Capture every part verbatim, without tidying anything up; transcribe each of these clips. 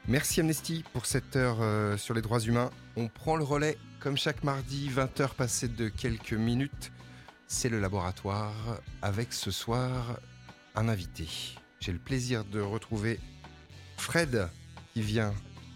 Merci Amnesty pour cette heure euh, sur les droits humains. On prend le relais comme chaque mardi, vingt heures passées de quelques minutes. C'est le laboratoire avec ce soir un invité. J'ai le plaisir de retrouver Fred qui vient.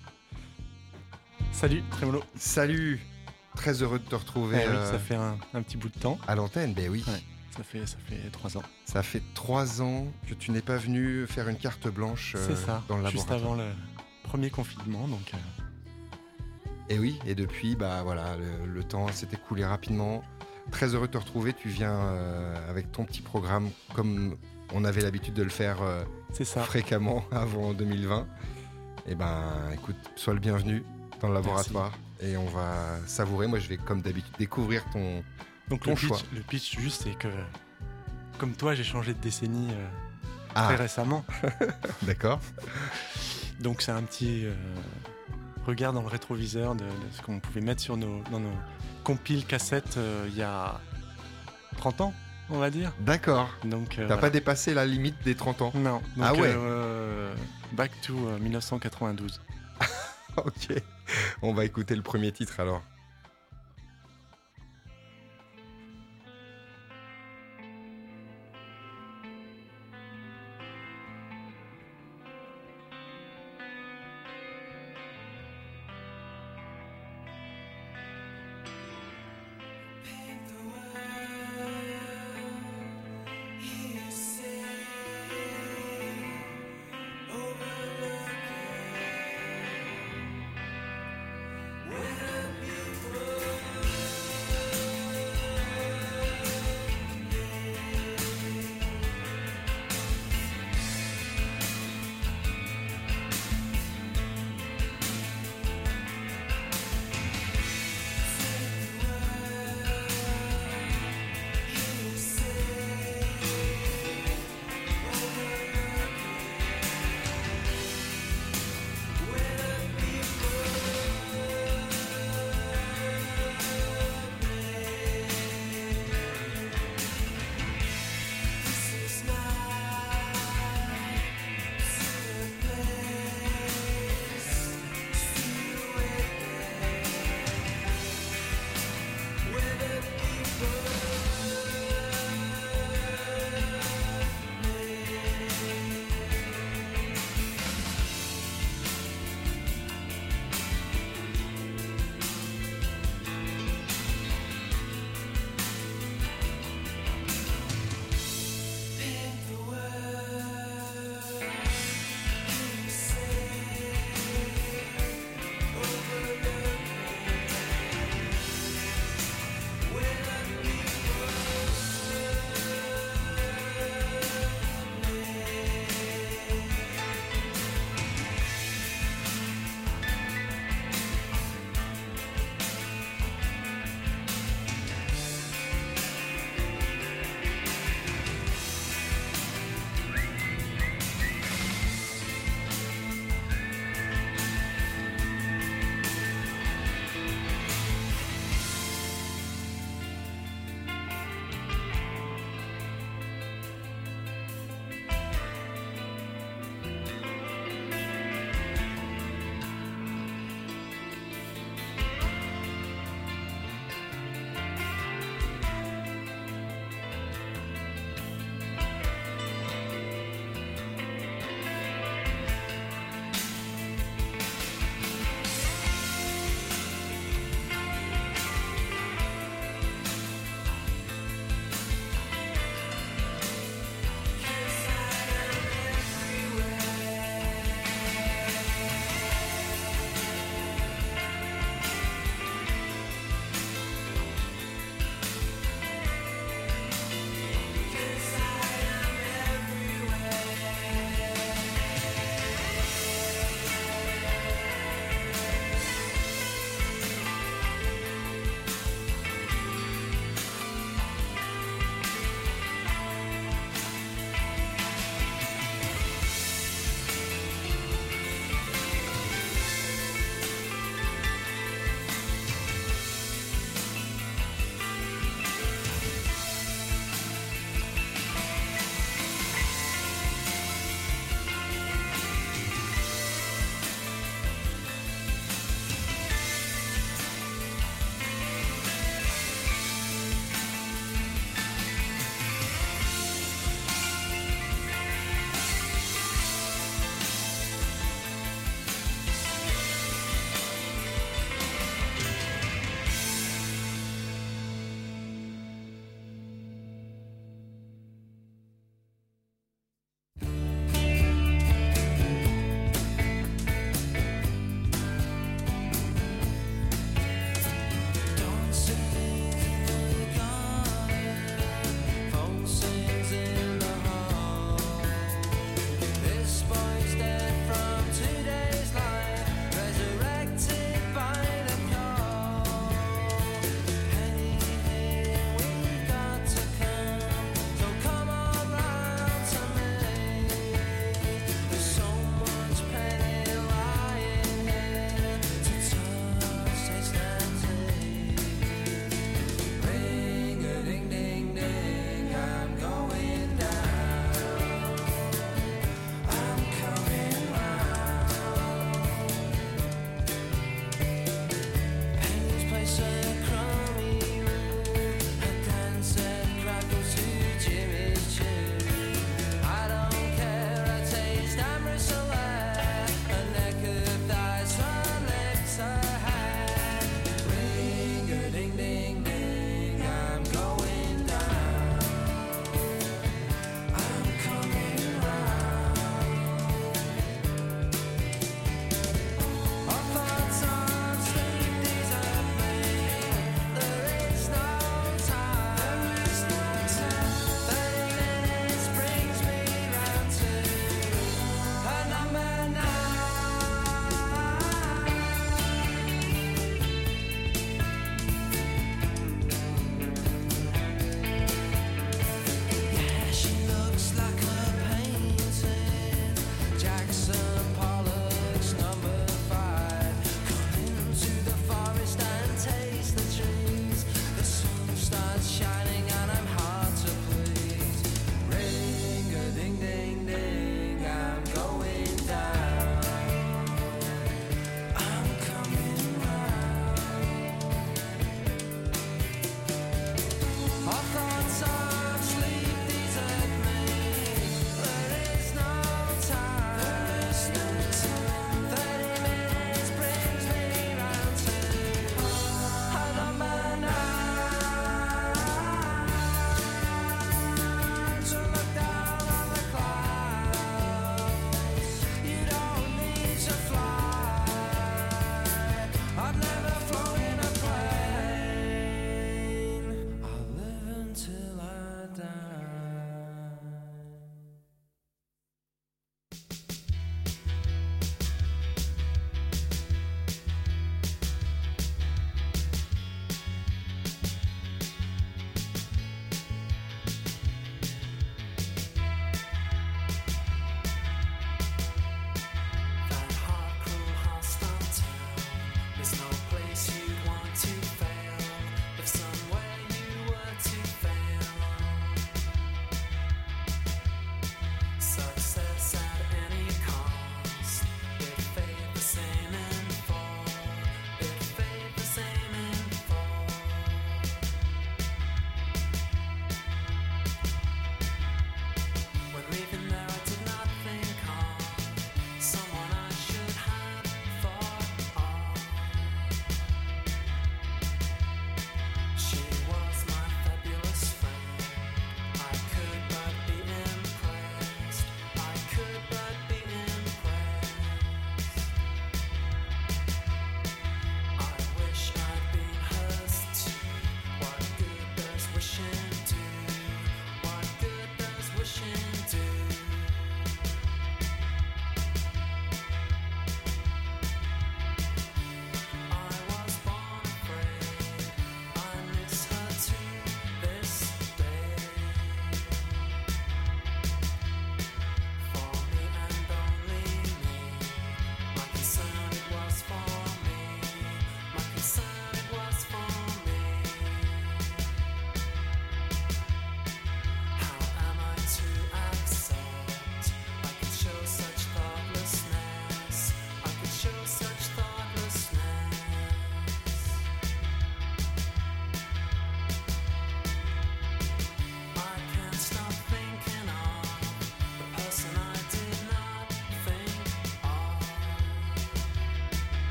Salut Trémolo. Salut, très heureux de te retrouver. Eh oui, euh, ça fait un, un petit bout de temps. À l'antenne, ben oui. Ouais, ça fait ça fait trois ans. Ça fait trois ans que tu n'es pas venu faire une carte blanche euh, C'est ça. dans le Juste laboratoire. avant le premier confinement, donc. Euh... Et oui, et depuis, bah voilà, le, le temps s'est écoulé rapidement. Très heureux de te retrouver. Tu viens euh, avec ton petit programme, comme on avait l'habitude de le faire euh, C'est ça. fréquemment avant deux mille vingt. Et ben, écoute, sois le bienvenu dans le laboratoire. Merci. Et on va savourer. Moi, je vais, comme d'habitude, découvrir ton, donc ton le pitch, choix. Le pitch, juste, c'est que, comme toi, j'ai changé de décennie euh, ah. très récemment. D'accord. Donc, c'est un petit euh, regard dans le rétroviseur de, de ce qu'on pouvait mettre sur nos, dans nos compiles cassettes euh, il y a trente ans, on va dire. D'accord. Donc, euh, T'as voilà. pas dépassé la limite des trente ans? Non. Donc, ah ouais. Euh, back to euh, dix-neuf cent quatre-vingt-douze. Ok. On va écouter le premier titre alors. When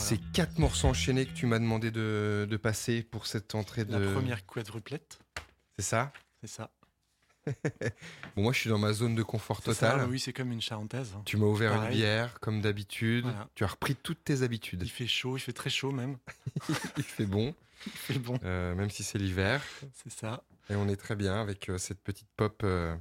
Ces quatre morceaux enchaînés que tu m'as demandé de, de passer pour cette entrée de... La première quadruplette. C'est ça? C'est ça. Bon, moi, je suis dans ma zone de confort C'est total. ça, oui, c'est comme une charentaise. Hein. Tu m'as ouvert Pareil. une bière, comme d'habitude. Voilà. Tu as repris toutes tes habitudes. Il fait chaud, il fait très chaud même. Il fait bon, Il fait bon. euh, même si c'est l'hiver. C'est ça. Et on est très bien avec euh, cette petite pop euh,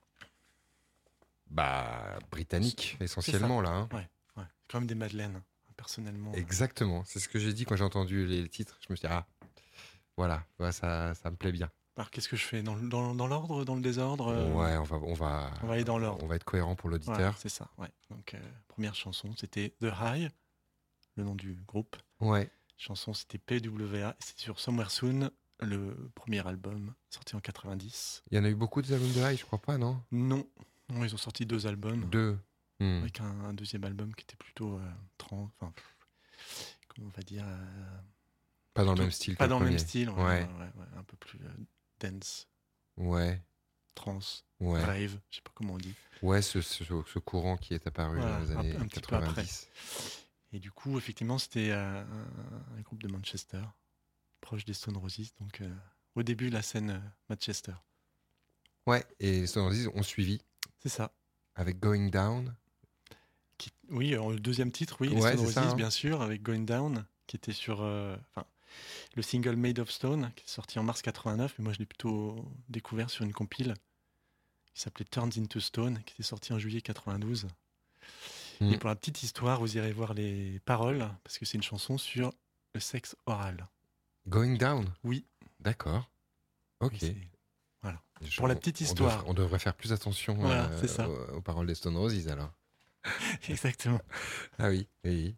bah, britannique, essentiellement, là. Hein. Ouais, ouais. C'est quand même des madeleines, personnellement. Exactement. C'est ce que j'ai dit quand j'ai entendu les titres. Je me suis dit, ah, voilà, ouais, ça, ça me plaît bien. Alors, qu'est-ce que je fais? Dans, dans, dans l'ordre, dans le désordre euh, Ouais, on va, on, va, on va aller dans l'ordre. On va être cohérent pour l'auditeur. Voilà, c'est ça, ouais. Donc, euh, première chanson, c'était The High, le nom du groupe. Ouais. Chanson, c'était P W A. C'était sur Somewhere Soon, le premier album sorti en quatre-vingt-dix. Il y en a eu beaucoup des albums de High, je crois pas, non? Non. Non, ils ont sorti deux albums. Deux. Hmm. Avec un, un deuxième album qui était plutôt euh, trans, enfin, comment on va dire euh, Pas dans plutôt, le même style. Pas que dans le le même premier. style, ouais, Ouais. ouais, ouais, ouais, un peu plus euh, dance, Ouais. trance, Ouais. rave, je sais pas comment on dit. Ouais, ce, ce, ce courant qui est apparu Voilà, dans les un- années un petit peu après. quatre-vingt-dix. Et du coup, effectivement, c'était euh, un, un groupe de Manchester, proche des Stone Roses, donc euh, au début la scène euh, Manchester. Ouais, et les Stone Roses ont suivi C'est ça. avec Going Down. Qui, oui, alors, le deuxième titre, oui, les Ouais, Stone c'est ça, Roses, hein. bien sûr, avec Going Down, qui était sur euh, enfin, le single Made of Stone, qui est sorti en mars quatre-vingt-neuf, mais moi je l'ai plutôt découvert sur une compile qui s'appelait Turns into Stone, qui était sorti en juillet quatre-vingt-douze. Mm. Et pour la petite histoire, vous irez voir les paroles, parce que c'est une chanson sur le sexe oral. Going Down. Oui. D'accord. Ok. Et c'est- Je- pour la on- petite on histoire. devrait- On devrait faire plus attention Voilà, euh, c'est ça. aux, aux paroles des Stone Roses alors. Exactement. Ah oui, oui.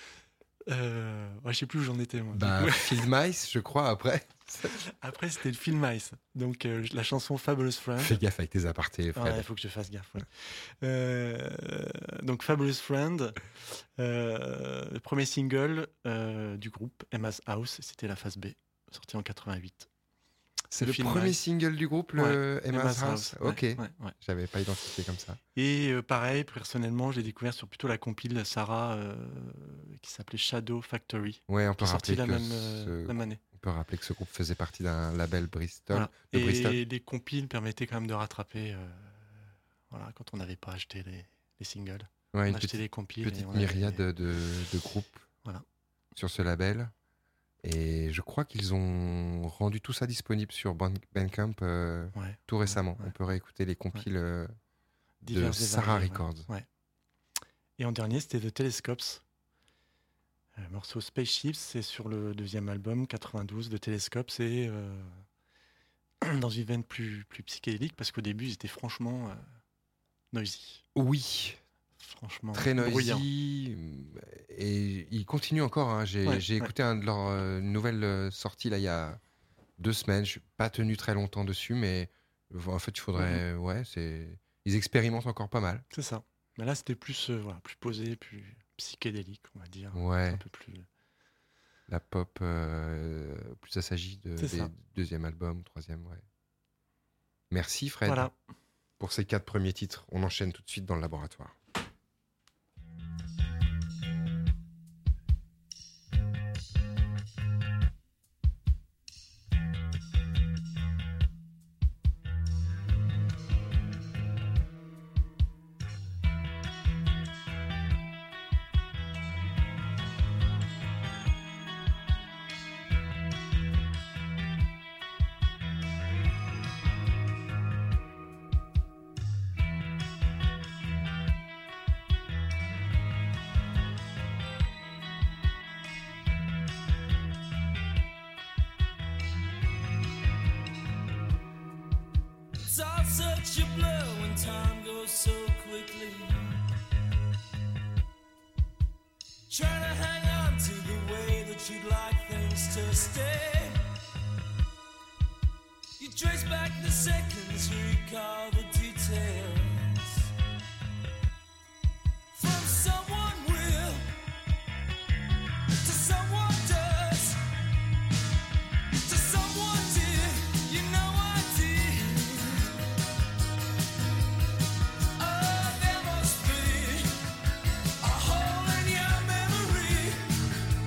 Euh, ouais, je sais plus où j'en étais, moi. Bah, Du coup, Field Mice, je crois, après. après, c'était le film Ice. Donc, euh, la chanson Fabulous Friend. Fais gaffe avec tes apartés, Fred. Ouais, il faut que je fasse gaffe. Ouais. Euh, donc, Fabulous Friend, euh, le premier single euh, du groupe Emma's House, c'était la phase B, sorti en quatre-vingt-huit. C'est le le film premier Mice. single du groupe, le Emma's House. ouais, Ok. ouais, ouais. J'avais pas identifié comme ça. Et euh, pareil, personnellement, je l'ai découvert sur plutôt la compile Sarah euh, qui s'appelait Shadow Factory, Ouais, on qui peut est sortie rappeler la que même, euh, ce... même année. on peut rappeler que ce groupe faisait partie d'un label Bristol. Voilà. De Et Bristol. les compiles permettaient quand même de rattraper euh, voilà, quand on n'avait pas acheté les, les singles. Ouais, On une achetait petite, les compiles. petite et on avait- myriade de, de, de groupes Voilà. sur ce label. Et je crois qu'ils ont rendu tout ça disponible sur Ban- Bandcamp euh, Ouais, tout récemment. ouais. On peut réécouter les compiles euh, de divers et Sarah variés, Records. Ouais. Ouais. Et en dernier, c'était The Telescopes. Le morceau Spaceships, c'est sur le deuxième album, quatre-vingt-douze, de Telescopes. C'est euh, dans une veine plus, plus psychédélique, parce qu'au début, ils étaient franchement euh, noisy. Oui, Franchement, très bruyants. noisy. Et ils continuent encore. hein. J'ai Ouais, j'ai ouais. écouté un de leurs euh, nouvelles euh, sorties là, il y a deux semaines. Je suis pas tenu très longtemps dessus, mais en fait, il faudrait. Mhm. Ouais, c'est. Ils expérimentent encore pas mal. C'est ça. Mais là, c'était plus, euh, voilà, plus posé, plus psychédélique, on va dire. Ouais. Un peu plus. La pop, euh, plus ça s'agit de, C'est des ça. deuxième album, troisième, ouais. Merci Fred Voilà. pour ces quatre premiers titres. On enchaîne tout de suite dans le laboratoire. It's all such a blur when time goes so quickly. Trying to hang on to the way that you'd like things to stay. You trace back the seconds, you recall the details. From someone will to someone does to someone did, you know I did. Oh, there must be a hole in your memory.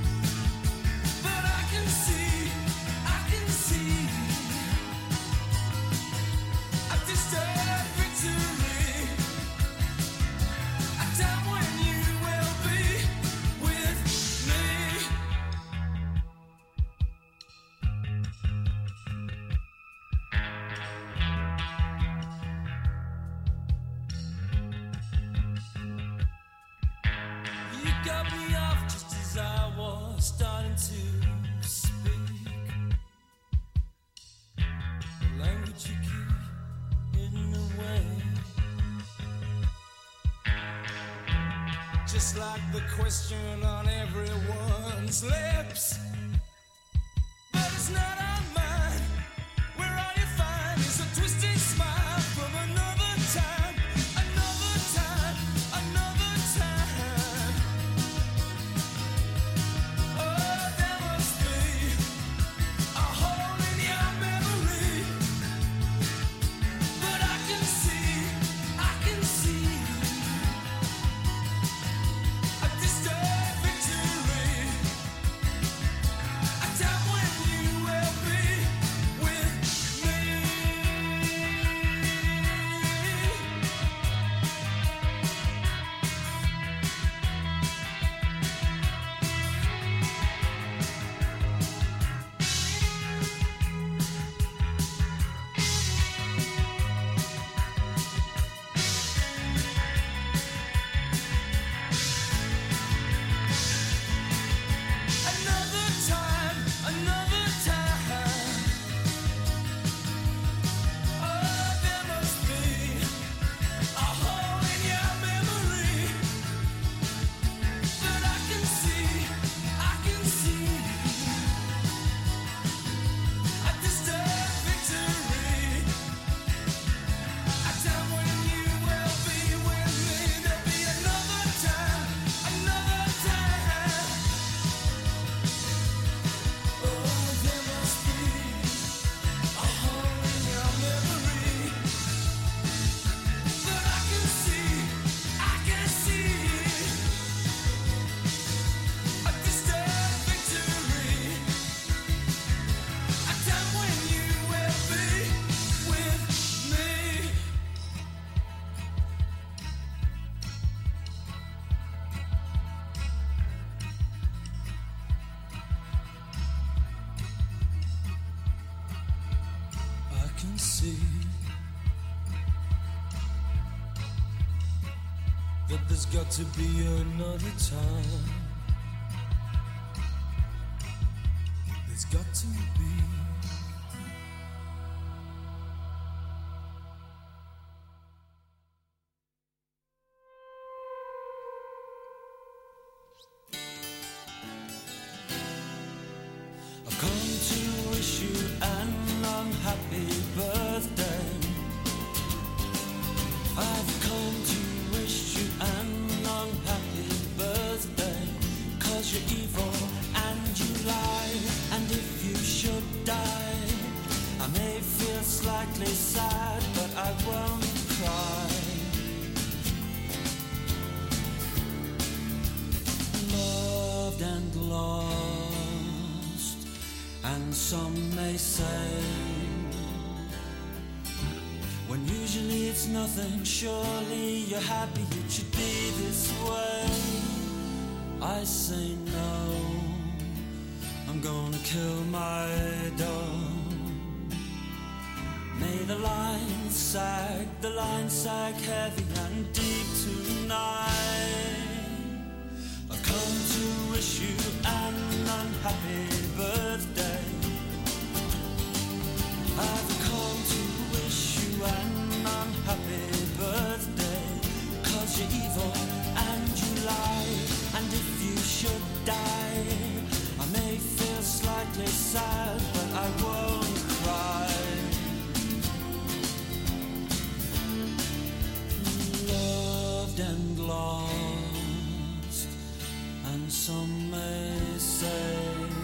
It's like the question on everyone's lips, but it's not on mine. Where all you find is a twisted smile from another time, another time, another time. Oh, there must be a hole in your memory, but I can see, I can see a distant victory, a time when you will be with me. Another time, another time. Oh, there must be a hole in your memory, but I can see, I can see a distant victory, a time when you will be with me. There'll be another time, another time. Oh, there must be a hole in your memory, but I can see, I can see a distant victory, a time when you will be with me. I can see that there's got to be another time. There's got to be. I've come to wish you an unhappy birthday. I've come to wish you an unhappy birthday, 'cause you're evil and you lie, and if you should die, I may feel slightly sad, but I won't cry. Loved and lost, and some may say, when usually it's nothing, surely you're happy, it should be this way. I say no, I'm gonna kill my dog. May the lines sag, the lines sag heavy and deep tonight. I've come to wish you an unhappy birthday. I've come to wish you an unhappy birthday, 'cause you're evil and you lie, and if you should die, I may feel slightly sad, but I won't cry. Loved and lost, and some may say,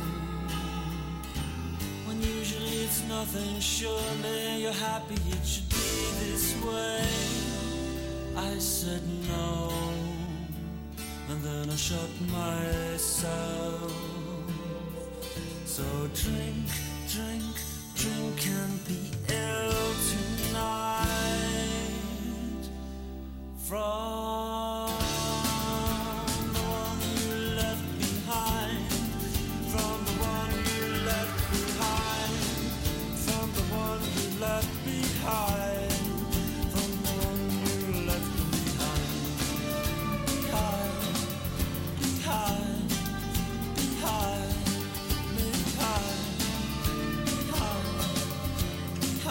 when usually it's nothing, surely you're happy, it should be this way. I said no, and then I shut myself. So drink, drink, drink and be ill tonight. From the one you left behind, from the one you left behind, from the one you left behind, from the one you left behind. Behind, behind, behind, behind, behind, behind.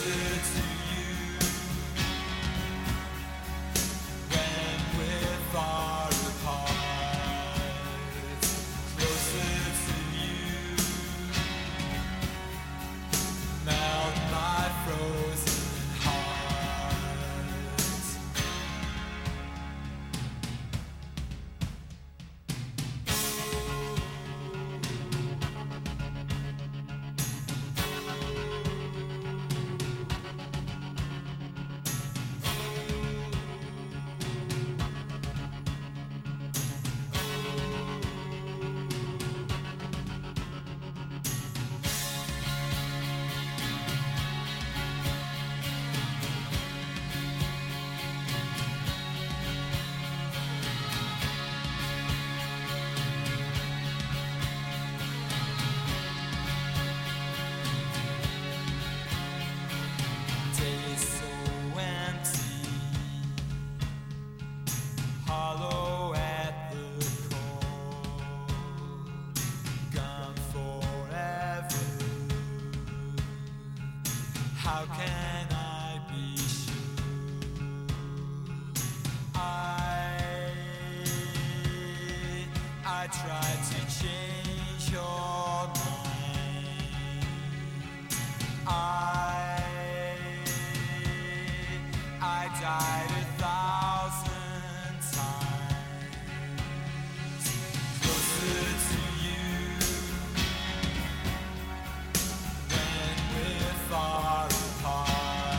How can I be sure? I I tried to change your mind. I I died a thousand times closer to you when we're far apart.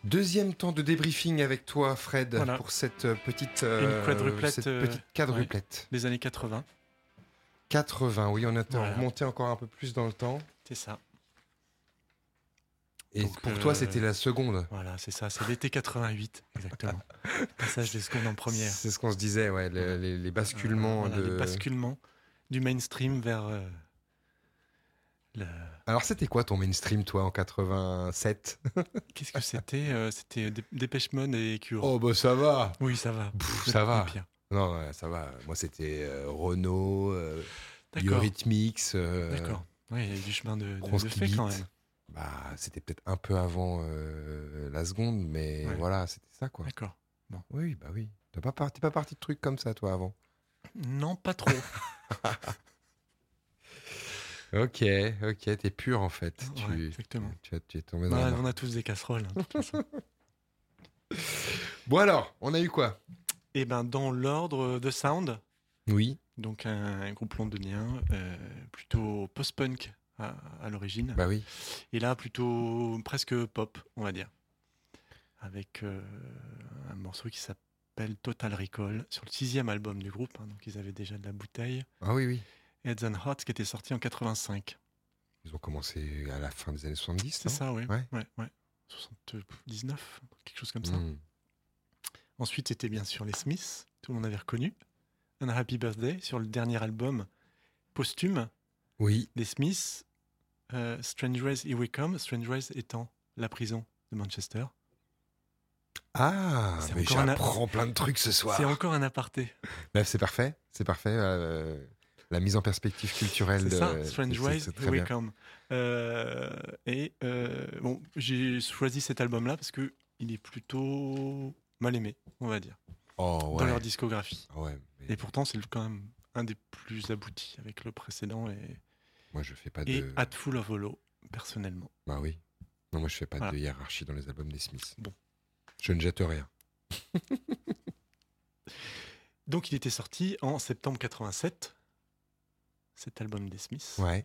Deuxième temps de débriefing avec toi, Fred, Voilà. pour cette euh, petite, euh, Une quadruplette, cette euh, petite quadruplette. des années quatre-vingts. quatre-vingts, oui, on a Voilà. remonté encore un peu plus dans le temps. C'est ça. Et Donc, pour toi, euh, c'était la seconde. Voilà, c'est ça. C'est l'été quatre-vingt-huit, exactement. Passage des secondes en première. C'est ce qu'on se disait, ouais, le- les, les basculements Voilà, de. les basculements du mainstream vers euh, le... Alors, c'était quoi ton mainstream, toi, en quatre-vingt-sept? Qu'est-ce que c'était euh, C'était Dé- Dépêche Mode et Cure. Oh, bah ça va. Oui, ça va. Pff, Le- ça le va. pire. Non, ouais, ça va. Moi, c'était euh, Renault, euh, D'accord. Eurythmics. euh, D'accord. Ouais, il y a eu du chemin de, de, de Bronski fait quand Beat. même. Bah, c'était peut-être un peu avant euh, la seconde, mais Ouais. voilà, c'était ça, quoi. D'accord. Oui, bah oui. T'es pas, par- t'es pas parti de trucs comme ça, toi, avant. Non, pas trop. Ok, ok, t'es pur, en fait. Ouais, tu, exactement. Tu, as- tu es tombé dans Bah, la on mort. a tous des casseroles. hein, de toute façon. Bon, alors, on a eu quoi? Et ben dans l'ordre The Sound, Oui, donc un, un groupe londonien, euh, plutôt post-punk à, à l'origine. bah oui. Et là, plutôt presque pop, on va dire. Avec euh, un morceau qui s'appelle Total Recall, sur le sixième album du groupe. hein, donc ils avaient déjà de la bouteille. Ah oui, oui. Heads and Hearts, qui était sorti en quatre-vingt-cinq. Ils ont commencé à la fin des années soixante-dix, C'est non? ça, oui. Ouais. Ouais, ouais. soixante-dix-neuf, quelque chose comme ça. Hmm. Ensuite, c'était bien sûr les Smiths, tout le monde avait reconnu. Un Happy Birthday sur le dernier album posthume Oui, des Smiths. Euh, Strange Ways, Here We Come. Strange Ways étant la prison de Manchester. ah, C'est mais encore un a- j'apprends plein de trucs ce soir. C'est encore un aparté. Bref, c'est parfait, c'est parfait. euh, la mise en perspective culturelle. C'est de- ça, Strange c'est- Ways, c'est très Here We bien. Come. Euh, et euh, bon, j'ai choisi cet album-là parce que il est plutôt mal aimé, on va dire, Oh dans ouais. leur discographie. Ah ouais, mais Et pourtant, c'est quand même un des plus aboutis avec le précédent et, moi je fais pas et de. Hatful of Hollow, personnellement. Bah oui. Non, moi je fais pas Voilà. de hiérarchie dans les albums des Smiths. Bon. Je ne jette rien. Donc, il était sorti en septembre quatre-vingt-sept, cet album des Smiths. Ouais.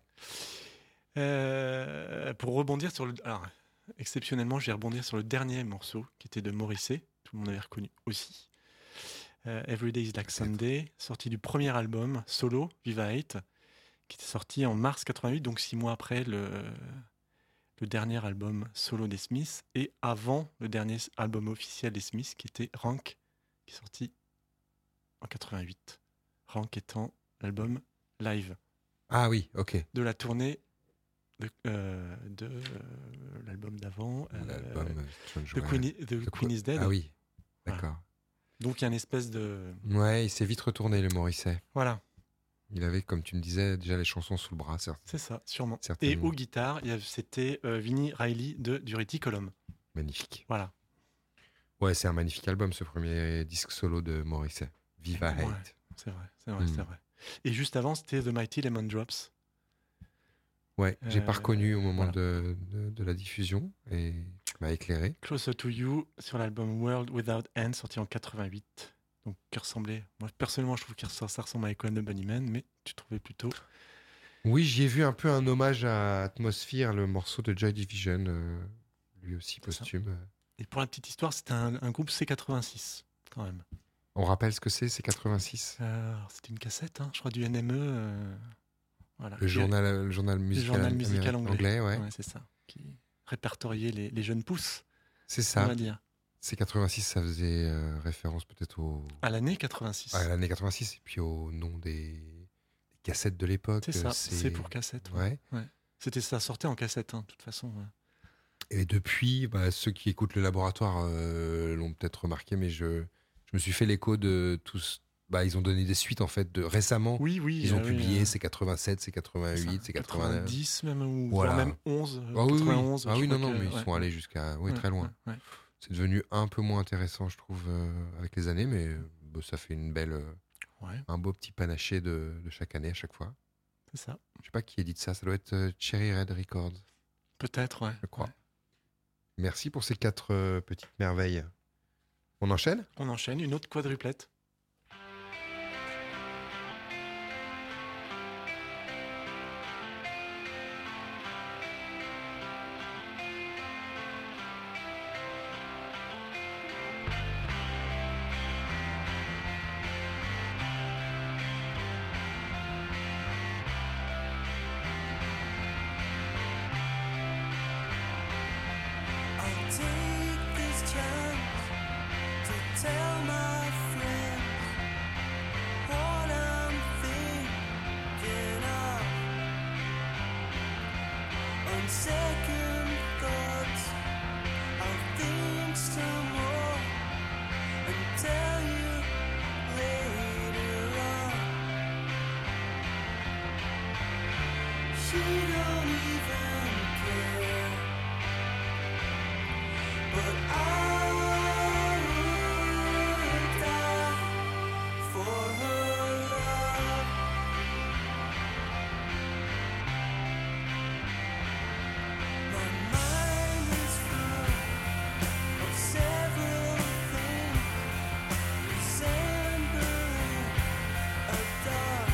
Euh, pour rebondir sur le. Alors, exceptionnellement, je vais rebondir sur le dernier morceau qui était de Morrissey, tout le monde avait reconnu aussi. Euh, Every Day is Like Sunday, sorti du premier album solo, Viva Hate, qui était sorti en mars quatre-vingt-huit, donc six mois après le, le dernier album solo des Smiths et avant le dernier album officiel des Smiths qui était Rank, qui est sorti en quatre-vingt-huit. Rank étant l'album live Ah oui, ok. de la tournée de, euh, de euh, l'album d'avant, euh, L'album euh, Strange The Way. Queen, i- The The Queen is Dead. Ah oui, Voilà. d'accord. Donc il y a une espèce de... Ouais, il s'est vite retourné, le Morrissey. Voilà, Il avait, comme tu me disais, déjà les chansons sous le bras, certes. c'est ça, sûrement. Et Certainement. aux guitares, il y avait- c'était euh, Vinnie Riley de Durity Column. Magnifique. Voilà. Ouais, c'est un magnifique album, ce premier disque solo de Morrissey. Viva Ouais. Hate. C'est vrai, c'est vrai, Mm. c'est vrai. Et juste avant, c'était The Mighty Lemon Drops. Ouais, j'ai pas Euh, reconnu au moment voilà. de, de, de la diffusion et tu m'as éclairé. Closer to You sur l'album World Without End, sorti en quatre-vingt-huit. Donc qui ressemblait... Moi, personnellement, je trouve que ça, ça ressemble à Echo and the Bunnymen, mais tu trouvais plutôt... Oui, j'y ai vu un peu un hommage à Atmosphere, le morceau de Joy Division, euh, lui aussi C'est ça. posthume. Et pour la petite histoire, c'était un, un groupe C quatre-vingt-six, quand même. On rappelle ce que c'est, c'est quatre-vingt-six. Euh, alors, c'était une cassette, hein, je crois, du N M E. euh, voilà. Le Qui- journal, le journal le musical, journal musical américain- anglais. ouais. Ouais, c'est ça. Qui répertoriait les, les jeunes pousses, C'est on ça. va dire. C'est quatre-vingt-six, ça faisait euh, référence peut-être au, À l'année quatre-vingt-six. à l'année quatre-vingt-six et puis au nom des, des cassettes de l'époque. c'est ça, euh, c'est pour cassette. ouais. Ouais. C'était ça, sortait en cassette, hein, de toute façon. ouais. Et depuis, bah, ceux qui écoutent le laboratoire euh, l'ont peut-être remarqué, mais je, je me suis fait l'écho de tous. Bah, ils ont donné des suites en fait de récemment. Oui, oui. Ils ont euh, oui, publié euh, c'est quatre-vingt-sept, c'est quatre-vingt-huit, c'est quatre-vingt-neuf. quatre-vingt-dix même, ou Voilà. voire même onze. euh, Ah oui, oui. quatre-vingt-onze. Ah je oui, crois non, non, que- mais ils ouais, sont allés jusqu'à oui, ouais, très loin. ouais, ouais. C'est devenu un peu moins intéressant, je trouve, euh, avec les années, mais euh, bah, ça fait une belle, euh, Ouais, un beau petit panaché de, de chaque année à chaque fois. c'est ça. Je sais pas qui édite ça, ça doit être euh, Cherry Red Records, Peut-être, ouais. je crois. ouais. Merci pour ces quatre euh, petites merveilles. On enchaîne? On enchaîne, une autre quadruplette. On second thoughts, I'll think some more and tell you later on. She don't even care, but I would die for her love. My mind is full of several things resembling a dog.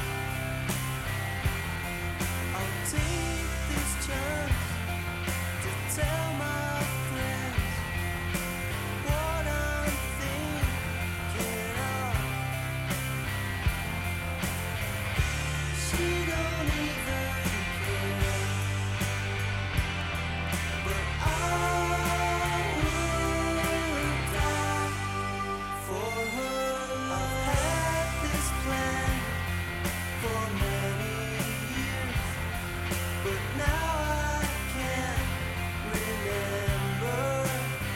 I'll take this chance to tell my friends what I'm thinking of. She don't even care, but I would die for her love. I've had this plan for many years, but now I can't remember.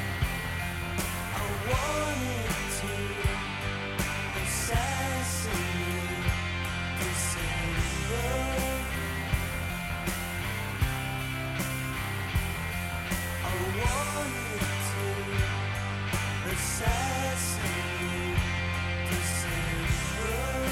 I wanted to assassinate December. I wanted to assassinate December.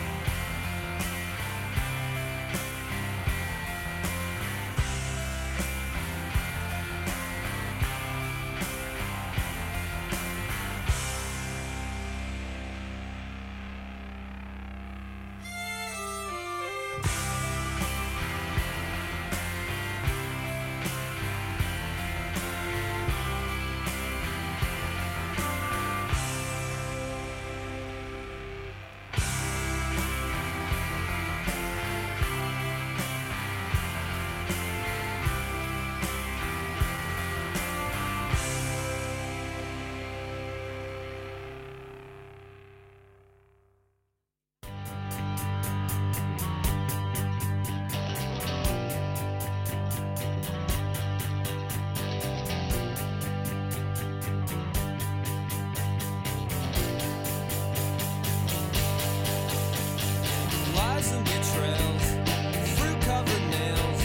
Lies and betrayals, fruit-covered nails,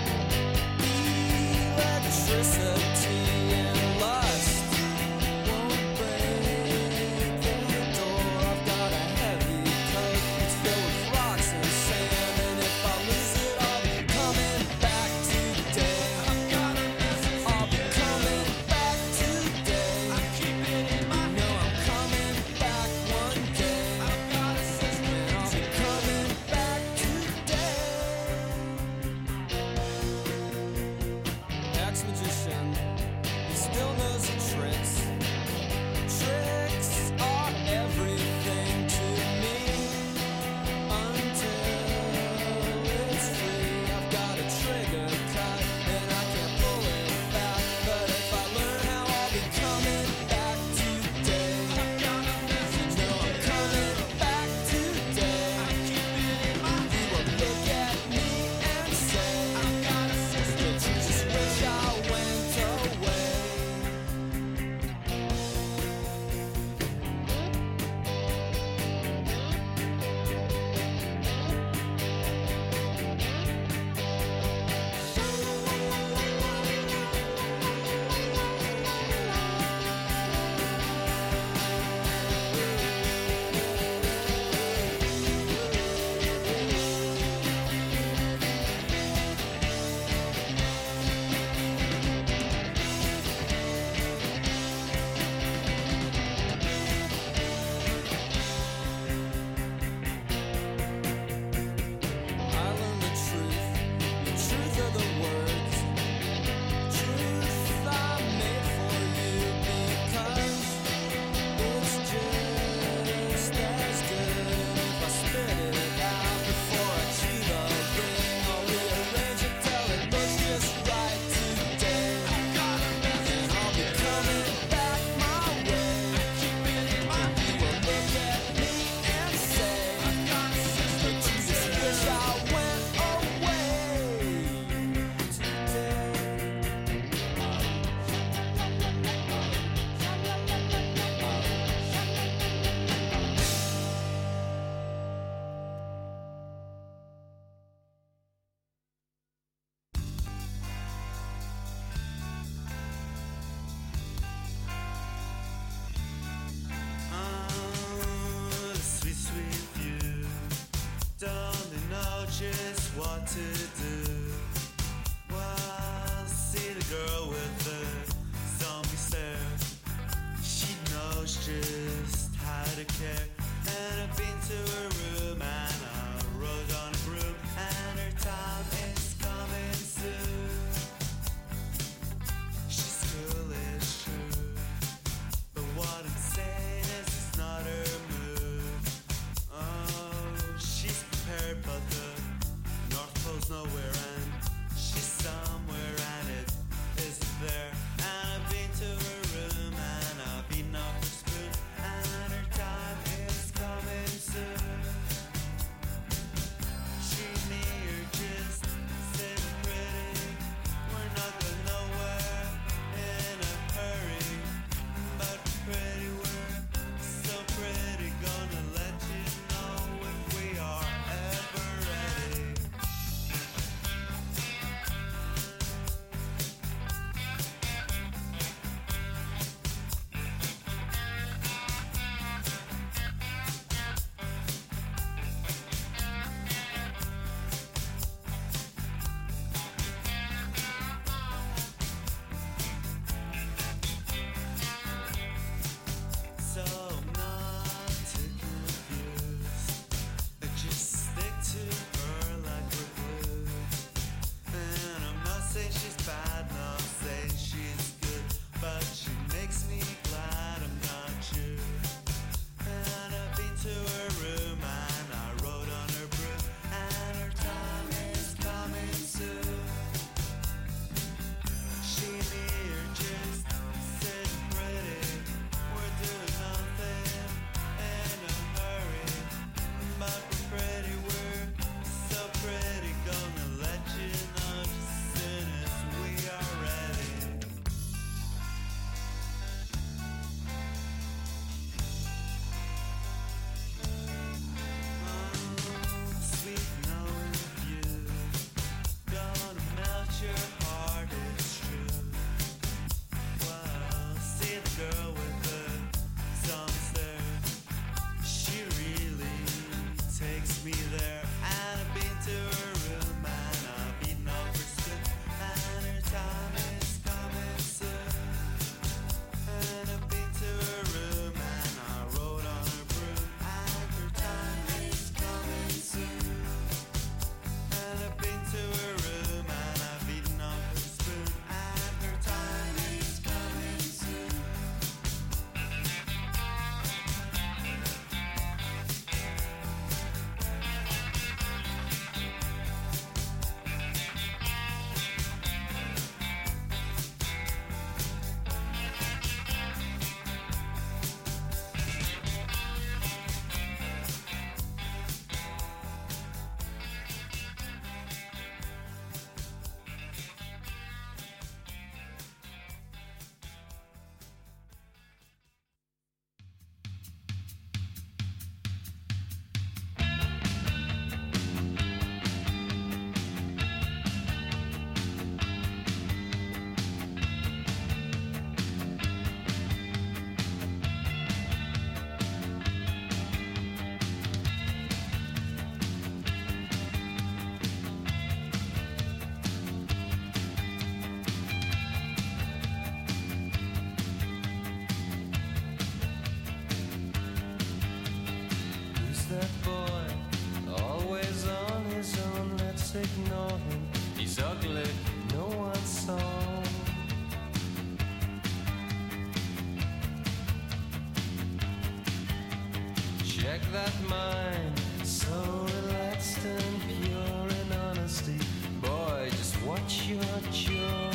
electricity and lust won't break the door. I've got a heavy coat, it's filled with rocks and sand, and if I lose it, I'll be coming back today. I'll be coming back today. I keep it in my head. No, I'm coming back one day. I've got a system, and I'll be coming back today. Ex-magician, to do. Well, see the girl with the zombie stare. She knows just how to care. And I've been to her room and I rode on a broom, and her time is coming soon. She's foolish, true, but what I'm saying is it's not her mood. Oh, she's prepared, but the North Pole's nowhere, and she's somewhere and it isn't there. And I've been to her room and I've eaten off her spoon, and her time is coming soon. She and me are just sitting pretty. We're not going nowhere in a hurry, but pretty, we're so pretty. Gonna let you know if we are ever ready. So not to confuse, I just stick to her like we're glued. And I'm not saying she's bad, not saying she's good, but she makes me glad I'm not you. And I've been to her room and I rode on her broom, and her time is coming soon. She and me are just sitting pretty. We're doing nothing in a hurry, but we're pretty, we're so pretty. Gonna let you know just as soon as we are ready. Oh, sweet knowing you, gonna melt your heart, it's true. Well, see the girl with the zombie stare. She really takes me there. And I've been to her room and I've eaten off her spoon, and her time is coming soon. And I've been to her room and I rode on her broom, and her time is coming soon. And I've been to her room and I've eaten off her spoon, and her time is coming soon. Who's that boy? Always on his own, let's ignore him. He's ugly, no one saw. Check that mind, so relaxed and pure in honesty. Boy, just watch your joy.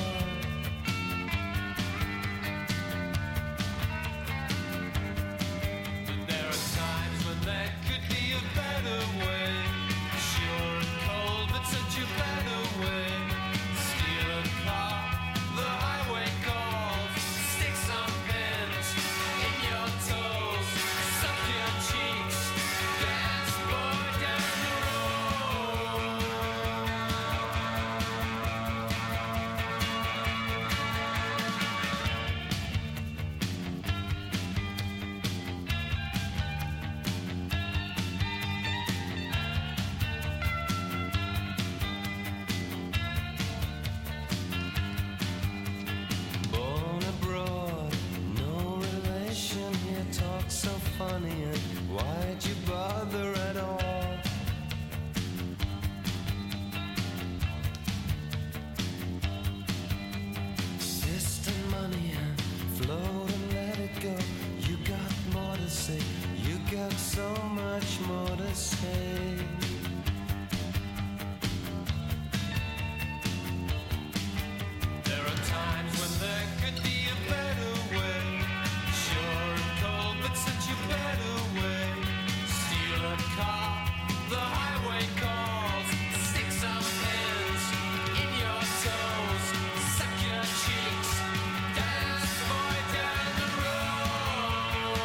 But there are times when there could be a better way. Sure and cold, but such a better way. Steal a car, the highway calls. Stick some pins in your toes. Suck your cheeks, dance much more to say. There are times when there could be a better way. Sure and cold, but such a better way. Steal a car, the highway calls. Stick some pins in your toes. Suck your cheeks. Dance, boy, down the road.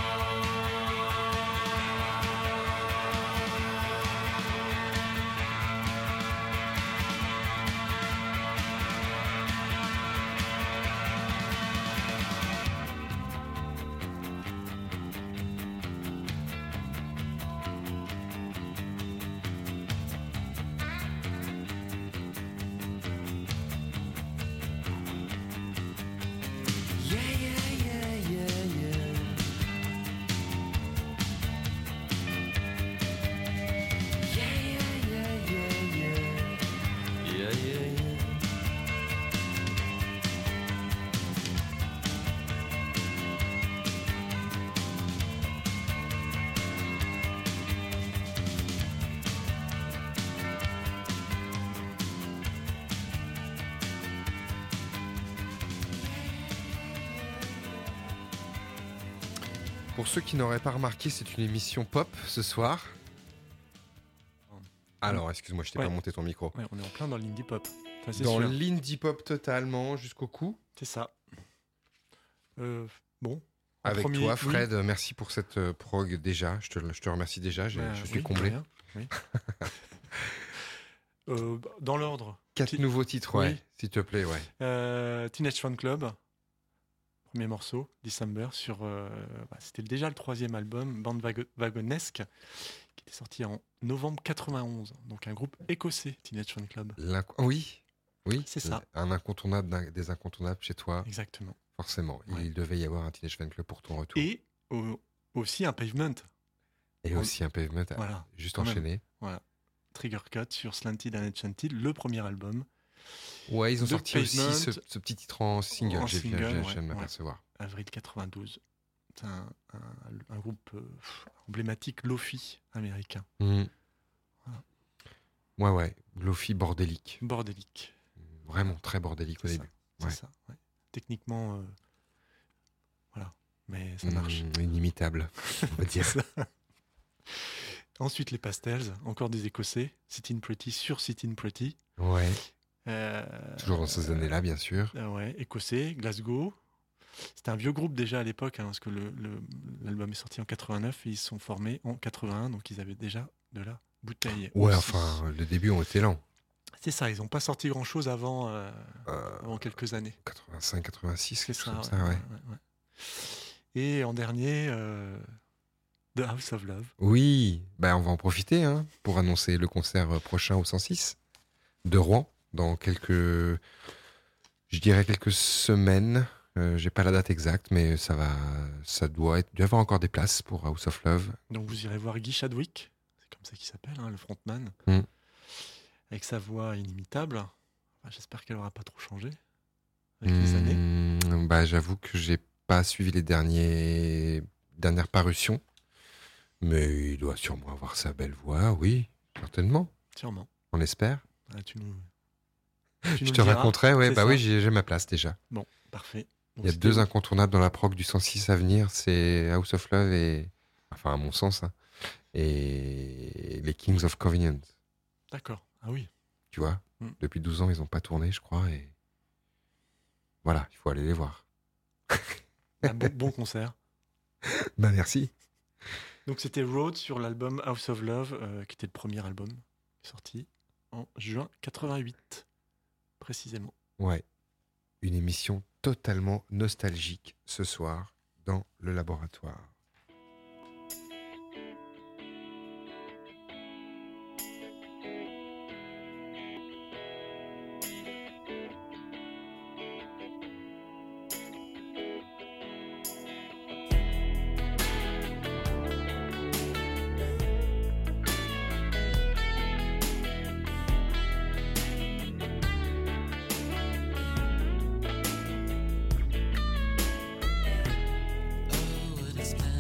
Yeah, yeah, yeah, yeah, yeah. Yeah, yeah, yeah, yeah, yeah. Yeah, yeah, yeah. Pour ceux qui n'auraient pas remarqué, c'est une émission pop ce soir. Alors, excuse-moi, je t'ai Ouais. pas monté ton micro. Ouais, on est en plein dans l'indie pop. Enfin, c'est Dans sûr. l'indie pop totalement jusqu'au cou. C'est ça. Euh, bon. En Avec premier, toi, oui. Fred, merci pour cette euh, prog déjà. Je te, je te remercie déjà, j'ai- Bah, je suis oui, comblé. de rien, oui. Euh, dans l'ordre. Quatre Ti- nouveaux titres, Oui. ouais, s'il te plaît, ouais. Euh, Teenage Fan Club, premier morceau, December, sur. euh, bah, c'était déjà le troisième album, Band Vago- Wagonesque, qui était sorti en novembre quatre-vingt-onze. Donc un groupe écossais, Teenage Fan Club. L'inco- Oui, oui, C'est ça. Un incontournable d'un- des incontournables chez toi, Exactement. forcément. Ouais. Il devait y avoir un Teenage Fan Club pour ton retour. Et au- aussi un Pavement. Et on- aussi un Pavement, à- Voilà. juste quand même. enchaîné. Trigger Cut sur Slanted and Enchanted, le premier album, Ouais, ils ont De sorti aussi Pavement, ce, ce petit titre en single, en j'ai bien- single, j'ai- ouais, je viens de ouais. m'apercevoir. avril quatre-vingt-douze. C'est un, un- un groupe euh, pff, emblématique Lofi américain. Mhm. Voilà. Ouais, ouais, Lofi bordélique. Bordélique. Vraiment très bordélique au C'est ça. début. C'est Ouais. ça, ouais. Techniquement, euh, voilà. Mais ça Mhm, marche. Inimitable, on va dire. C'est ça. Ensuite, les Pastels, encore des Écossais. Sitting Pretty sur Sitting Pretty. Ouais, Euh, toujours dans ces années-là, bien sûr. euh, ouais, Écossais, Glasgow. C'était un vieux groupe déjà à l'époque, hein, parce que le- le- l'album est sorti en quatre-vingt-neuf et ils se sont formés en quatre-vingt-un, donc ils avaient déjà de la bouteille. Ouais, aussi. enfin, le début ont été lents. C'est ça, ils n'ont pas sorti grand-chose avant, euh, Euh, avant quelques années. quatre-vingt-cinq, quatre-vingt-six, C'est quelque ça, chose ouais, comme ça, ouais. ouais, ouais, ouais. Et en dernier, euh, The House of Love. Oui, bah, on va en profiter hein, pour annoncer le concert euh, prochain au cent six de Rouen dans quelques, je dirais quelques semaines. Euh, j'ai pas la date exacte, mais ça va, ça doit être, il doit y avoir encore des places pour House of Love. Donc vous irez voir Guy Chadwick, c'est comme ça qu'il s'appelle, hein, le frontman, Mm. avec sa voix inimitable. Enfin, j'espère qu'elle n'aura pas trop changé avec les années. Hmm, bah, j'avoue que j'ai pas suivi les derniers, dernières parutions, mais il doit sûrement avoir sa belle voix, oui, certainement, Sûrement. on espère. Ah, tu nous, Je tu nous te le diras. raconterai, ouais, c'est bah ça. oui, j'ai j'ai ma place déjà. Bon, parfait. Donc, Il y a c'était- deux incontournables dans la prog du cent six à venir, c'est House of Love et, enfin à mon sens, hein, et les Kings of Convenience. D'accord. Ah oui. Tu vois, Mm. depuis douze ans, ils n'ont pas tourné, je crois, et voilà, il faut aller les voir. Un bon, bon concert. Bah merci. Donc c'était Road sur l'album House of Love, euh, qui était le premier album sorti en juin quatre-vingt-huit, précisément. Ouais, une émission totalement nostalgique ce soir dans le laboratoire. Oh, what is that?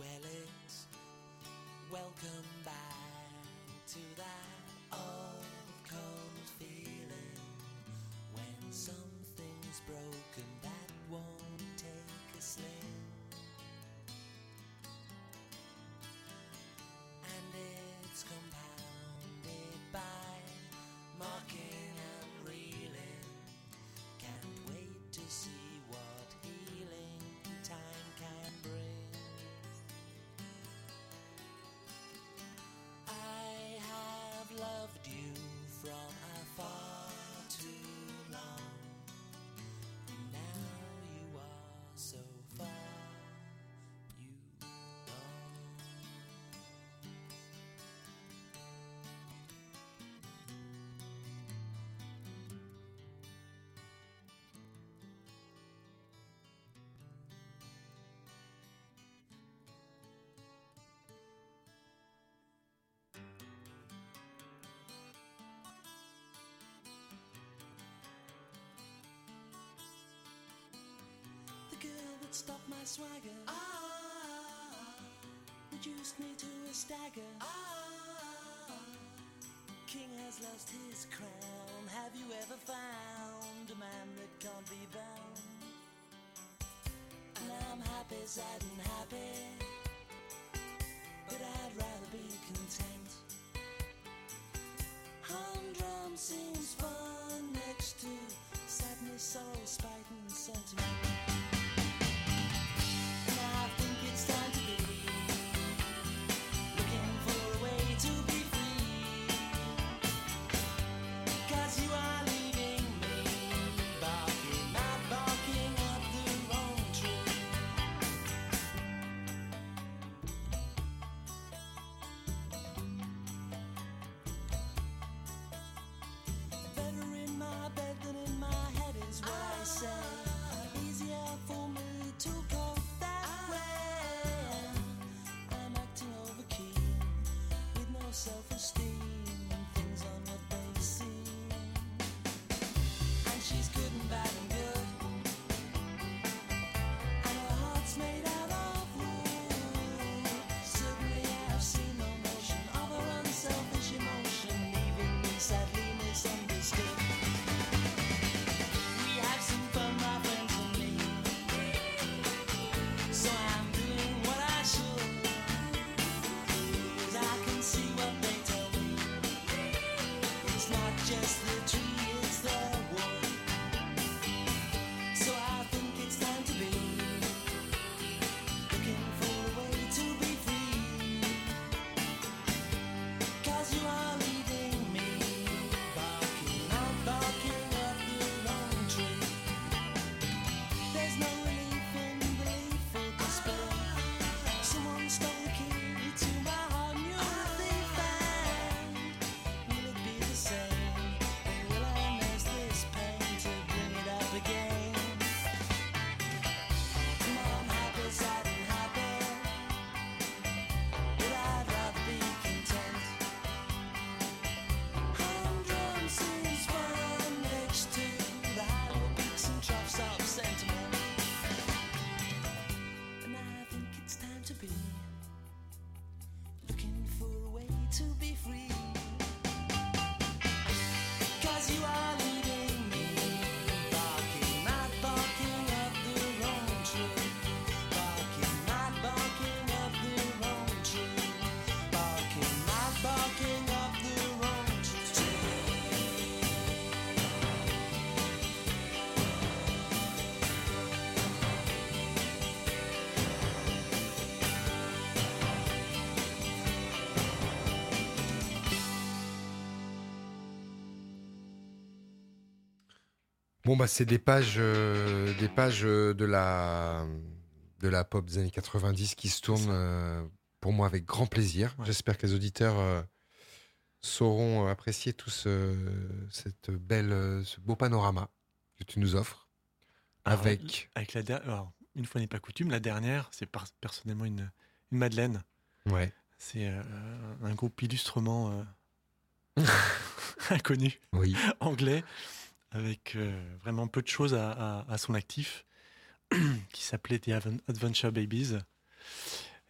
dwellers, welcome back to that old cold feeling when something's broken that won't take a sling. And it's compounded by mocking and reeling. Can't wait to see what healing time can bring. I have loved you from afar too long. Now you are so far, you gone. The girl that stopped my swagger, ah, reduced me to a stagger, ah. King has lost his crown. Have you ever found a man that can't be bound? And I'm happy, sad and happy, but I'd rather be content. Humdrum seems fun next to sadness, sorrow, spite and sentiment. And I think it's time to be looking for a way to be free. 'Cause you are leaving me barking, not barking up the wrong tree. Better in my bed than in my head is what I say. Easier for me to go that way. I'm acting over key with no self-esteem. Things are not they seem. And she's good and bad and good. And her heart's made out of wood. Certainly I've seen no motion of her unselfish emotion, leaving me sadly misunderstood. We have some fun, my friends and me. So I'm doing what I should. 'Cause I can see what they tell me. It's not just the tree, it's the wood. So I think it's time to be looking for a way to be free. 'Cause you are leaving me barking, not barking up the wrong tree. There's no relief in belief or despair. Someone stole the key to my heart, new thief found. Will it be the same? Or will I nurse this pain to bring it up again? And I'm happy, sad and happy, but I'd rather be content. Humdrum seems fun next to the hollow peaks and troughs of sentiment. And I think it's time to be looking for a way to be free. 'Cause you are leaving me barking, not barking up the wrong tree. Barking, not barking up the wrong tree. Barking, not barking up the wrong tree. Bon, bah, c'est des pages, euh, des pages euh, de la, de la pop des années quatre-vingt-dix qui se tournent euh, pour moi avec grand plaisir. Ouais. J'espère que les auditeurs euh, sauront apprécier tout ce, cette belle, euh, ce beau panorama que tu nous offres. Alors, Avec. Avec la der- alors, une fois n'est pas coutume, la dernière, c'est par- personnellement une, une Madeleine. Ouais. C'est euh, un groupe illustrement euh, inconnu, Oui. anglais, avec euh, vraiment peu de choses à, à- à son actif, qui s'appelait The Aven- Adventure Babies.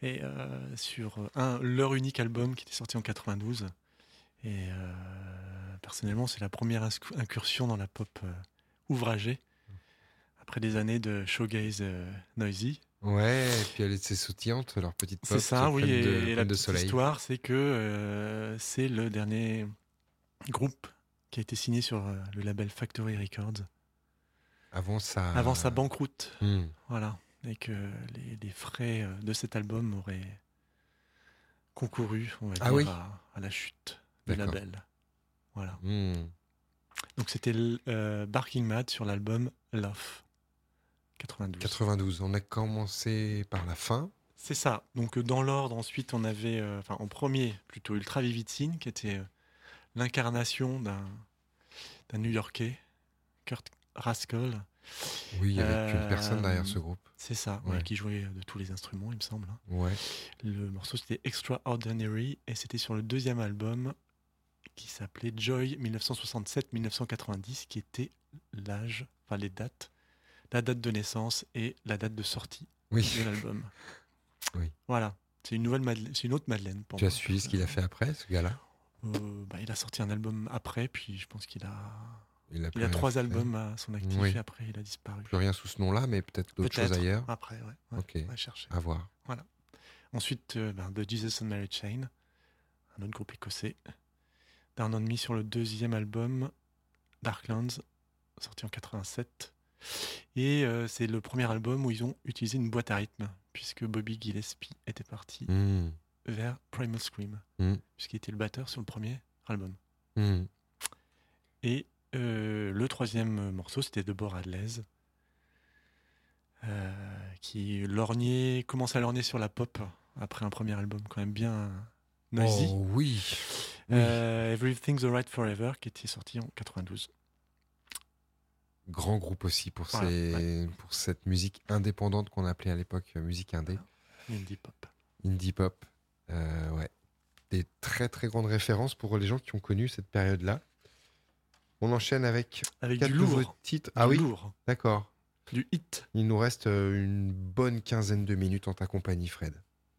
Et euh, sur un, leur unique album qui était sorti en quatre-vingt-douze. Et euh, personnellement, c'est la première inscu- incursion dans la pop euh, ouvragée. Après des années de shoegaze euh, noisy. Ouais, et puis elle était sautillante, leur petite pop. C'est ça, oui. pleine Et, de, et la pleine de petite soleil. histoire, c'est que euh, c'est le dernier groupe qui a été signé sur euh, le label Factory Records Avant ça. avant sa banqueroute. Hmm. Voilà. Et que les, les frais euh, de cet album auraient concouru, on va Ah dire, oui. à, à la chute du D'accord. label. Voilà. Hmm. Donc c'était euh, Barking Mad sur l'album Love quatre-vingt-douze. quatre-vingt-douze. On a commencé par la fin. C'est ça. Donc euh, dans l'ordre, ensuite on avait, euh, enfin en premier plutôt Ultra Vivid Scene, qui était euh, l'incarnation d'un d'un New-Yorkais, Kurt Rascal. Oui, il y avait Euh, qu'une personne derrière ce groupe. C'est ça, ouais, Ouais. qui jouait de tous les instruments, il me semble. hein. Ouais. Le morceau c'était Extraordinary et c'était sur le deuxième album qui s'appelait Joy dix-neuf cent soixante-sept dix-neuf cent quatre-vingt-dix, qui était l'âge, enfin les dates, la date de naissance et la date de sortie Oui. de l'album. Oui. Voilà, c'est une nouvelle Madeleine, c'est une autre Madeleine pour Tu as moi. suivi ce qu'il a fait après, ce gars-là? Euh, bah, il a sorti un album après, puis je pense qu'il a, Il a, il plus a rien trois fait. albums à son actif Oui. et après il a disparu. Plus rien sous ce nom-là, mais peut-être d'autres Peut-être choses ailleurs. Après, ouais. ouais, Ok. on va chercher. À voir. Ensuite, euh, ben, The Jesus and Mary Chain, un autre groupe écossais. Down on Me sur le deuxième album, Darklands, sorti en quatre-vingt-sept. Et euh, c'est le premier album où ils ont utilisé une boîte à rythme, puisque Bobby Gillespie était parti Hmm. vers Primal Scream, Mm. puisqu'il était le batteur sur le premier album. Hmm. Et euh, le troisième morceau, c'était The Boradleys, euh, qui lorgnait, commence à lorgner sur la pop après un premier album quand même bien noisy. Oh oui. Oui. Euh, Everything's Alright Forever, qui était sorti en quatre-vingt-douze. Grand groupe aussi pour, Voilà, ces, pour cette musique indépendante qu'on appelait à l'époque euh, musique indé. Indie pop. Indie pop. Euh, ouais. Des très très grandes références pour les gens qui ont connu cette période-là. On enchaîne avec Avec quatre du nouveaux lourd. titres. Du Ah oui, lourd. d'accord. Du hit. Il nous reste euh, une bonne quinzaine de minutes en ta compagnie, Fred.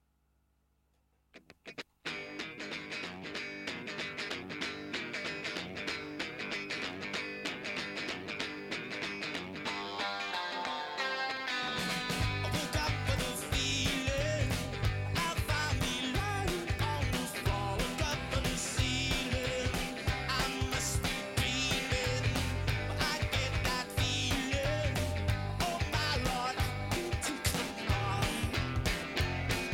I woke up with a feeling I found me lying on the floor. Woke up with a ceiling I must be dreaming, but I get that feeling. Oh my Lord, I need to come on.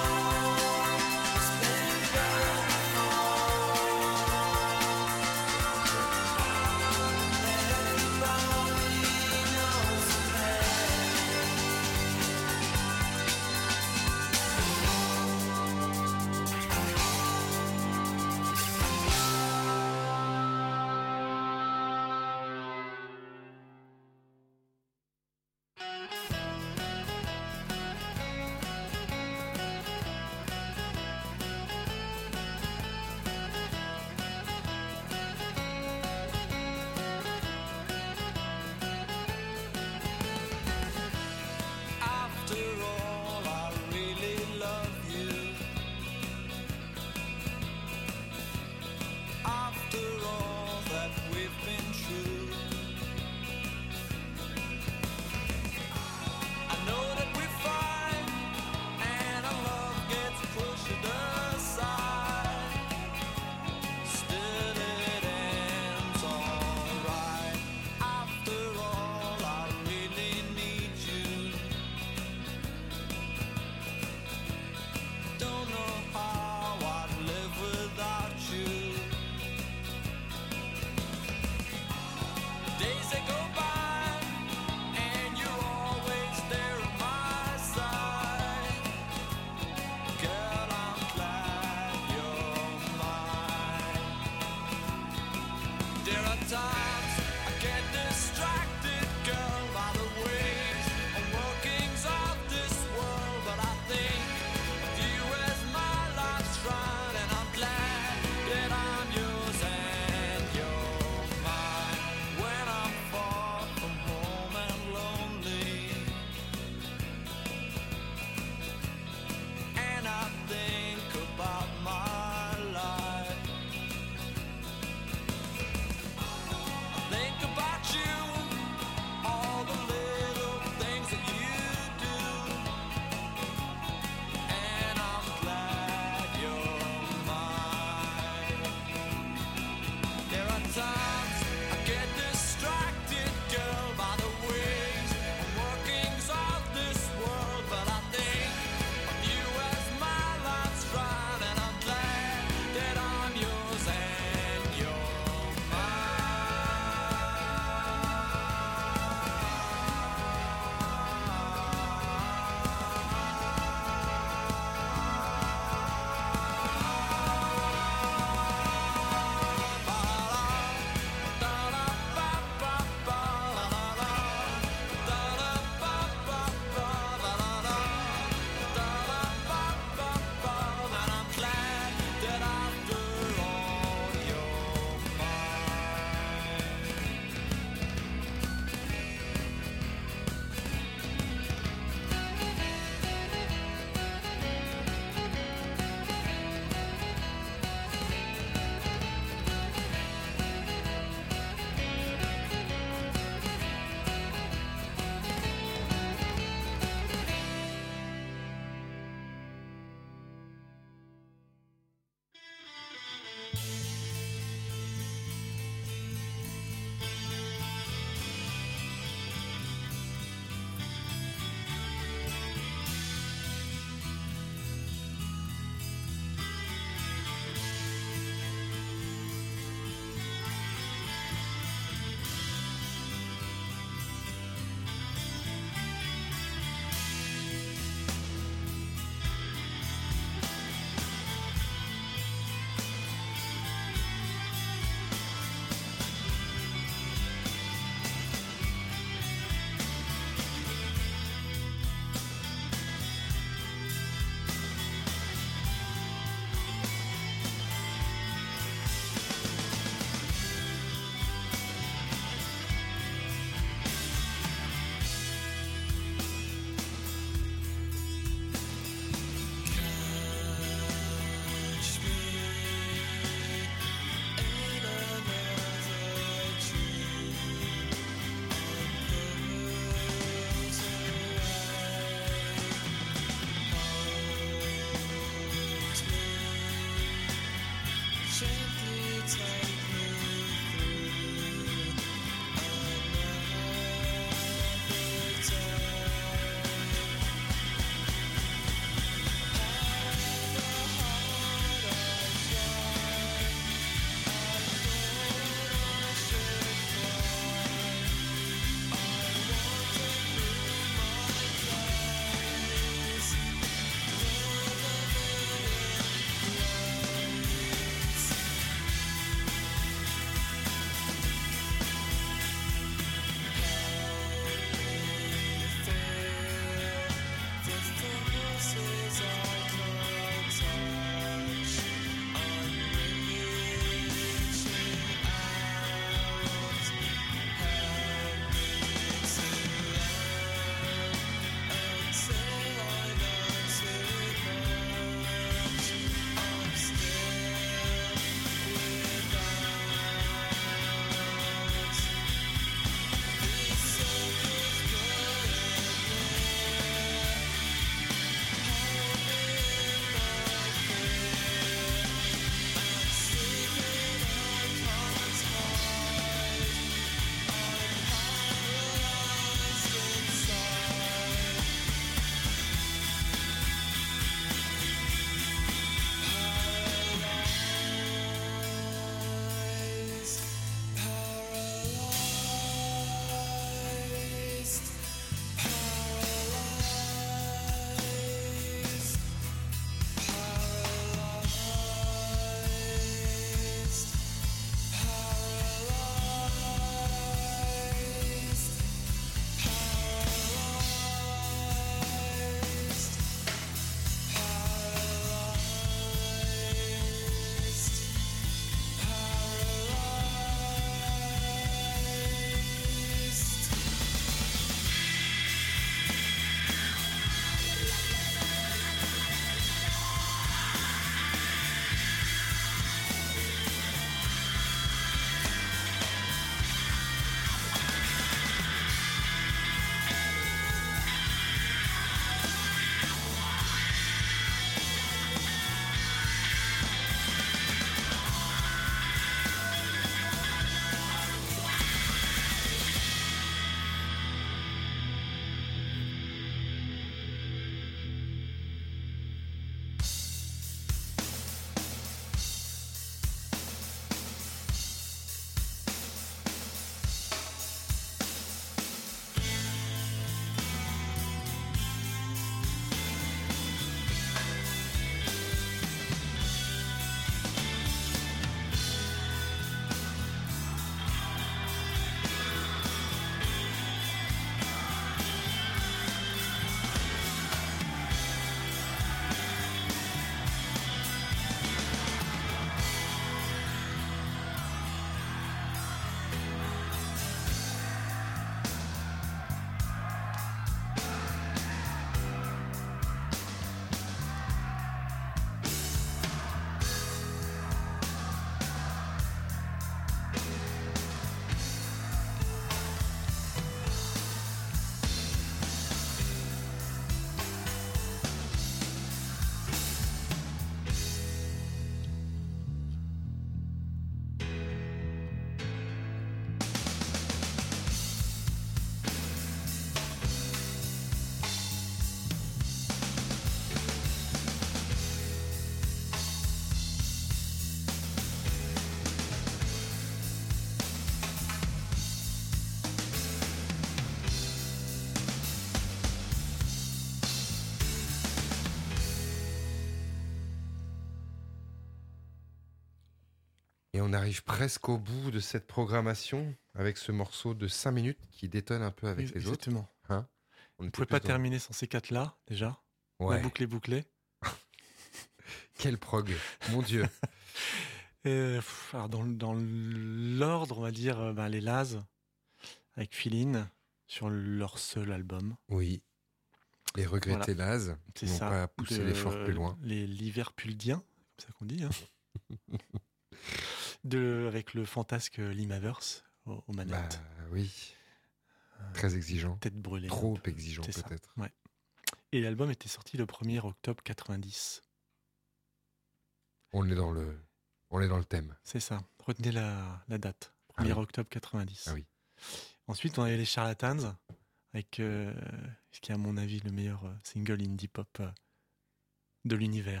Et on arrive presque au bout de cette programmation avec ce morceau de cinq minutes qui détonne un peu avec Oui, les autres. exactement. Hein on On ne était pouvait pas plus dans- terminer sans ces quatre-là, déjà. Ouais. La boucle est bouclée. Quel prog, mon Dieu. Et, pff, alors dans, dans l'ordre, on va dire, euh, ben, les Laz, avec Feeling, sur leur seul album. Oui. Les regrettés Laz, qui C'est n'ont ça. pas poussé De- l'effort plus loin. Les Liverpuldiens, comme ça qu'on dit. Hein. de, avec le fantasque Limaverse aux, aux Bah manettes. oui. Très exigeant. Tête brûlée. Trop exigeant C'est ça. peut-être. Ouais. Et l'album était sorti le premier octobre quatre-vingt-dix. On est dans le, on est dans le thème. C'est ça. Retenez la, la date. Ah premier oui. octobre quatre-vingt-dix. Ah oui. Ensuite, on avait les Charlatans, avec euh, ce qui est à mon avis le meilleur euh, single indie pop euh, de l'univers.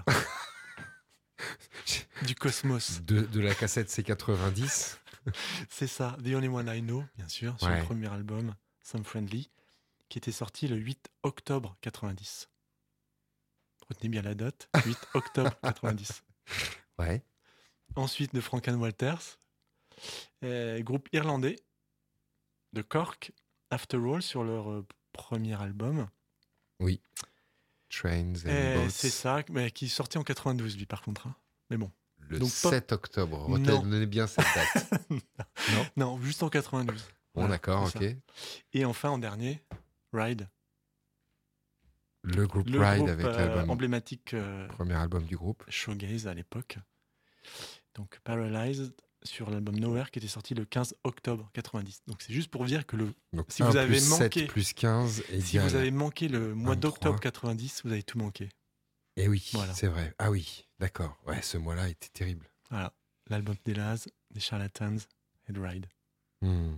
Du cosmos. De, de la cassette C quatre-vingt-dix. C'est ça. The Only One I Know, bien sûr, sur Ouais. le premier album, Some Friendly, qui était sorti le huit octobre quatre-vingt-dix. Retenez bien la date, huit octobre quatre-vingt-dix. Ouais. Ensuite, de Frank and Walters, euh, groupe irlandais de Cork, After All, sur leur euh, premier album. Trains and Euh, Boats. c'est ça, mais qui est sorti en quatre-vingt-douze, lui, par contre. hein. Mais bon. Le Donc pas- sept octobre. Non. Retenez bien cette date. Non. Non, juste en quatre-vingt-douze. Bon, Voilà, d'accord, c'est ok. ça. Et enfin, en dernier, Ride. Le groupe Le Ride groupe avec euh, l'album, emblématique euh, premier album du groupe. Shoegaze à l'époque. Donc Paralyzed sur l'album Nowhere qui était sorti le quinze octobre quatre-vingt-dix. Donc c'est juste pour dire que le, Donc Si un vous avez plus manqué- sept plus quinze égale. si vous avez manqué le mois vingt-trois. d'octobre quatre-vingt-dix, vous avez tout manqué. Eh oui, Voilà. c'est vrai. Ah oui, d'accord. Ouais, ce mois-là était terrible. Voilà. L'album des Laz, des Charlatans et de Ride. Hmm.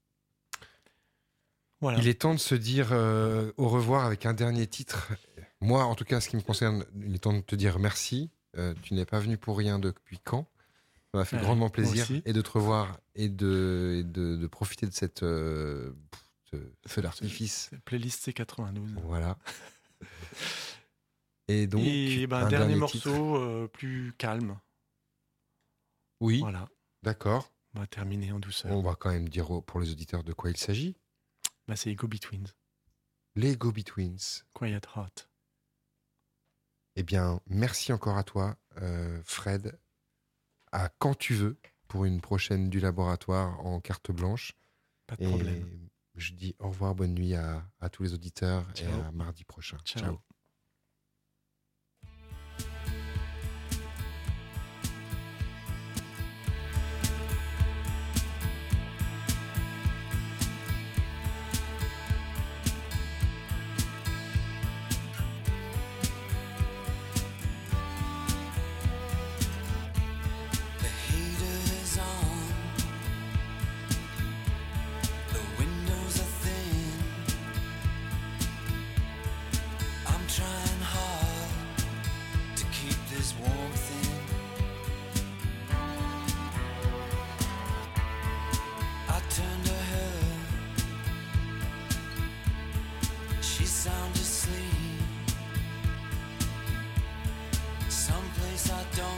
Voilà. Il est temps de se dire euh, au revoir avec un dernier titre. Moi, en tout cas, ce qui me concerne, il est temps de te dire merci. Euh, tu n'es pas venu pour rien depuis quand. Ça m'a fait Ouais, grandement moi plaisir aussi. et de te revoir et de, et de, de profiter de cette euh, ce feu d'artifice. Playlist C quatre-vingt-douze. Voilà. Et donc, et ben, un dernier, titre. morceau euh, plus calme. Oui, Voilà. d'accord. On va terminer en douceur. On va quand même dire au- pour les auditeurs de quoi il s'agit. Bah, c'est les Go-Betweens. Les Go-Betweens. Quiet Heart. Eh bien, merci encore à toi, euh, Fred. À quand tu veux pour une prochaine du laboratoire en carte blanche. Pas de Et problème. je dis au revoir, bonne nuit à, à tous les auditeurs Ciao. et à mardi prochain. Ciao. Ciao. The heater is on. The windows are thin. I'm trying hard to keep this warmth in. I turned to her. She's sound asleep. Someplace I don't